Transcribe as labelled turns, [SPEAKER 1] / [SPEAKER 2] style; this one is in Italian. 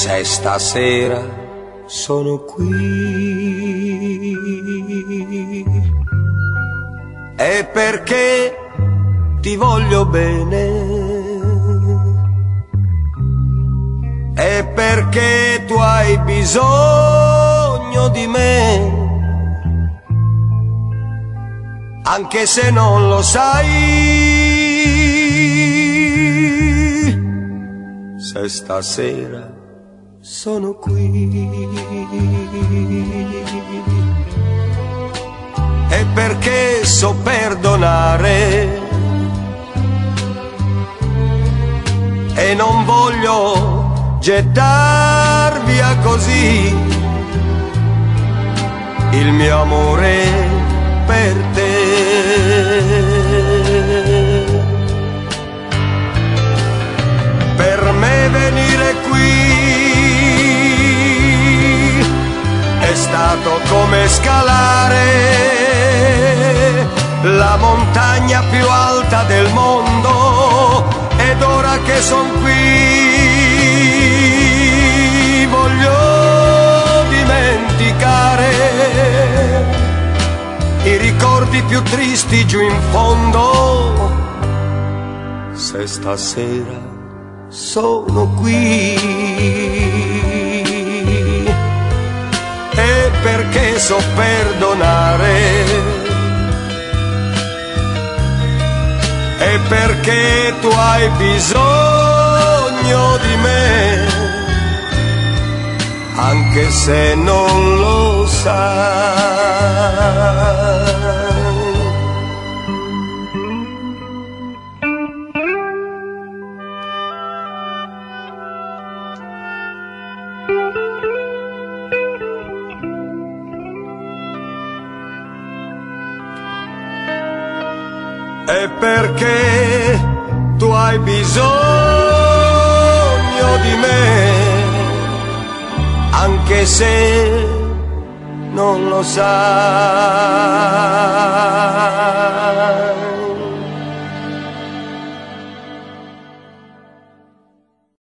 [SPEAKER 1] Se stasera sono qui è perché ti voglio bene, è perché tu hai bisogno di me, anche se non lo sai. Se stasera sono qui è perché so perdonare e non voglio gettar via così il mio amore per te. Per me venire qui è stato come scalare la montagna più alta del mondo, ed ora che son qui voglio dimenticare i ricordi più tristi giù in fondo. Se stasera sono qui è perché so perdonare, è perché tu hai bisogno di me, anche se non lo sai. È perché tu hai bisogno di me, anche se non lo sai.